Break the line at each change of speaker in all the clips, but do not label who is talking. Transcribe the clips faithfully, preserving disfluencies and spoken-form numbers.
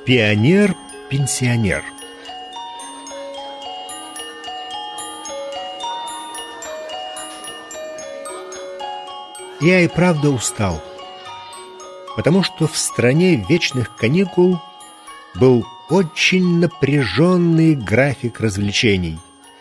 Пионер-пенсионер. Я и правда устал, потому что в стране вечных каникул был очень напряженный график развлечений.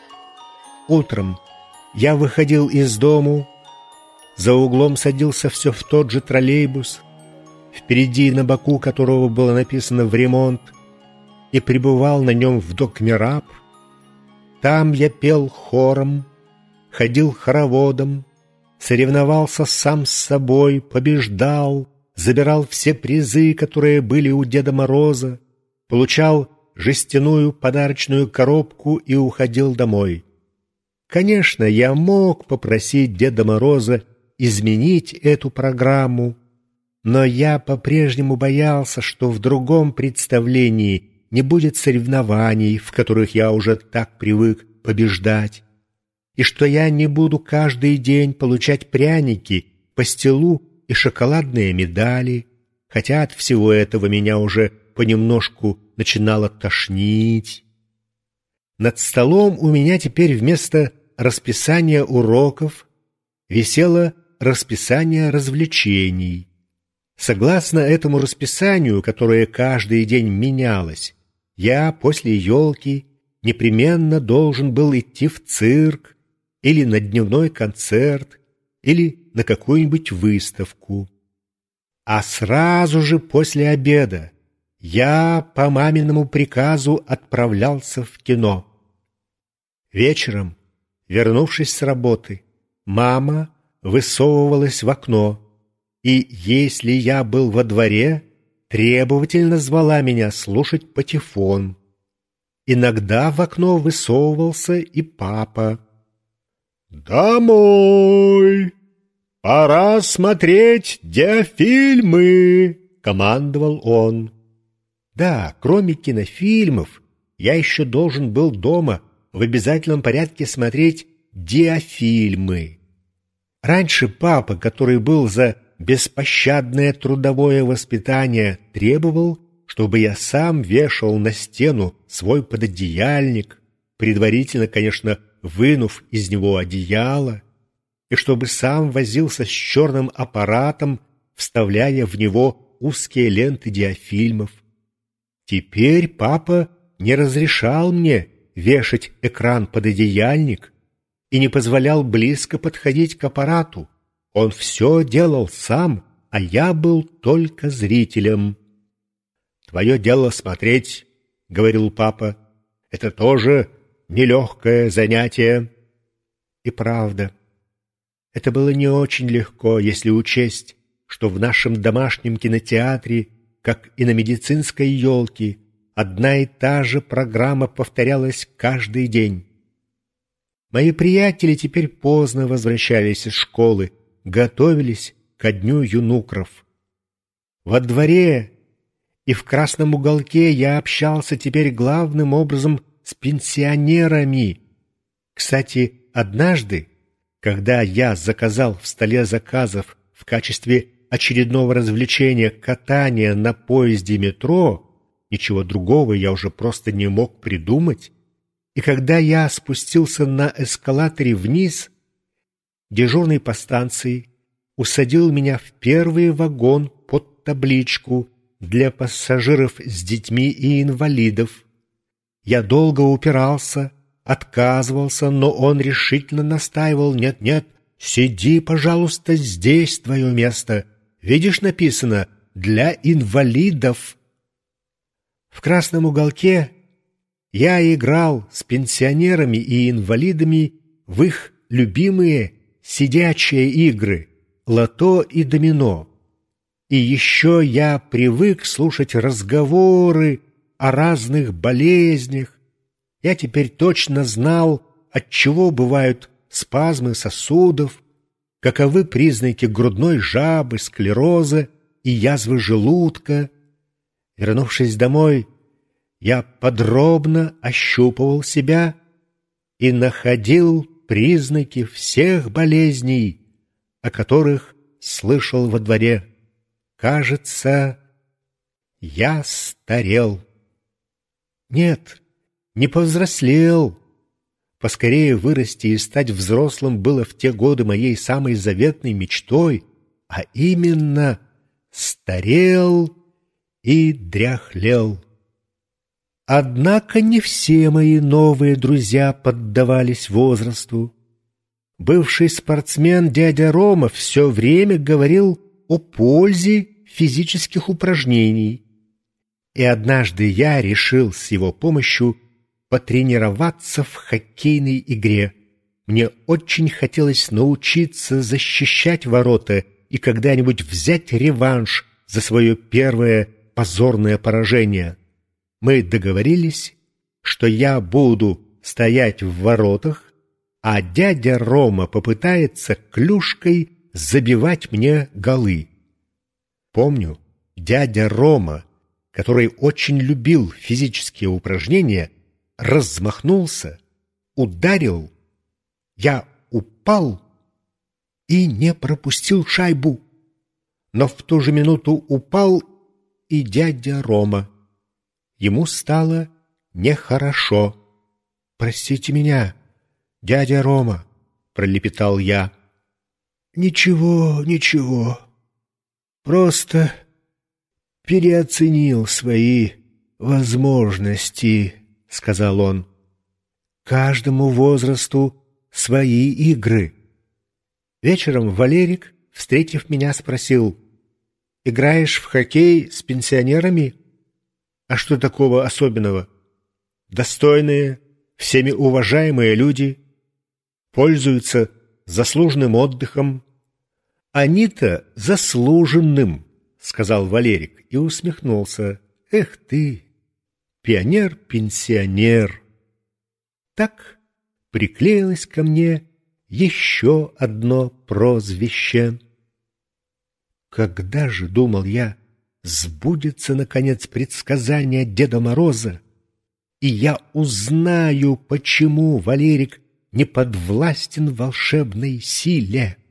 Утром я выходил из дому, за углом садился все в тот же троллейбус, впереди на боку которого было написано «в ремонт», и пребывал на нем в Док-Мираб. Там я пел хором, ходил хороводом, соревновался сам с собой, побеждал, забирал все призы, которые были у Деда Мороза, получал жестяную подарочную коробку и уходил домой. Конечно, я мог попросить Деда Мороза изменить эту программу, но я по-прежнему боялся, что в другом представлении не будет соревнований, в которых я уже так привык побеждать, и что я не буду каждый день получать пряники, пастилу и шоколадные медали, хотя от всего этого меня уже понемножку начинало тошнить. Над столом у меня теперь вместо расписания уроков висело расписание развлечений. Согласно этому расписанию, которое каждый день менялось, я после елки непременно должен был идти в цирк или на дневной концерт, или на какую-нибудь выставку. А сразу же после обеда я по маминому приказу отправлялся в кино. Вечером, вернувшись с работы, мама высовывалась в окно, и, если я был во дворе, требовательно звала меня слушать патефон. Иногда в окно высовывался и папа. «Домой! Пора смотреть диафильмы!» — командовал он. Да, кроме кинофильмов, я еще должен был дома в обязательном порядке смотреть диафильмы. Раньше папа, который был за беспощадное трудовое воспитание, требовал, чтобы я сам вешал на стену свой пододеяльник, предварительно, конечно, вынув из него одеяло, и чтобы сам возился с черным аппаратом, вставляя в него узкие ленты диафильмов. Теперь папа не разрешал мне вешать экран-пододеяльник и не позволял близко подходить к аппарату. Он все делал сам, а я был только зрителем. «Твое дело смотреть», — говорил папа, — «это тоже нелегкое занятие». И правда, это было не очень легко, если учесть, что в нашем домашнем кинотеатре, как и на медицинской елке, одна и та же программа повторялась каждый день. Мои приятели теперь поздно возвращались из школы, готовились ко дню юнукров. Во дворе и в красном уголке я общался теперь главным образом с пенсионерами. Кстати, однажды, когда я заказал в столе заказов в качестве очередного развлечения катание на поезде метро, ничего другого я уже просто не мог придумать, и когда я спустился на эскалаторе вниз, дежурный по станции усадил меня в первый вагон под табличку для пассажиров с детьми и инвалидов. Я долго упирался, отказывался, но он решительно настаивал: «Нет-нет, сиди, пожалуйста, здесь твое место. Видишь, написано «для инвалидов». В красном уголке я играл с пенсионерами и инвалидами в их любимые сидячие игры «Лото» и «Домино». И еще я привык слушать разговоры о разных болезнях. Я теперь точно знал, отчего бывают спазмы сосудов, каковы признаки грудной жабы, склероза и язвы желудка. Вернувшись домой, я подробно ощупывал себя и находил признаки всех болезней, о которых слышал во дворе. Кажется, я старел. Нет, не повзрослел. Поскорее вырасти и стать взрослым было в те годы моей самой заветной мечтой, а именно старел и дряхлел. Однако не все мои новые друзья поддавались возрасту. Бывший спортсмен дядя Рома все время говорил о пользе физических упражнений. И однажды я решил с его помощью потренироваться в хоккейной игре. Мне очень хотелось научиться защищать ворота и когда-нибудь взять реванш за свое первое позорное поражение. Мы договорились, что я буду стоять в воротах, а дядя Рома попытается клюшкой забивать мне голы. Помню, дядя Рома, который очень любил физические упражнения, размахнулся, ударил, я упал и не пропустил шайбу. Но в ту же минуту упал и дядя Рома. Ему стало нехорошо. «Простите меня, дядя Рома», — пролепетал я. «Ничего, ничего. Просто переоценил свои возможности», — сказал он. «Каждому возрасту свои игры». Вечером Валерик, встретив меня, спросил: «Играешь в хоккей с пенсионерами?» «А что такого особенного? Достойные, всеми уважаемые люди пользуются заслуженным отдыхом». «Они-то заслуженным», — сказал Валерик и усмехнулся. «Эх ты, пионер-пенсионер!» Так приклеилось ко мне еще одно прозвище. Когда же, думал я, сбудется, наконец, предсказание Деда Мороза, и я узнаю, почему Валерик не подвластен волшебной силе?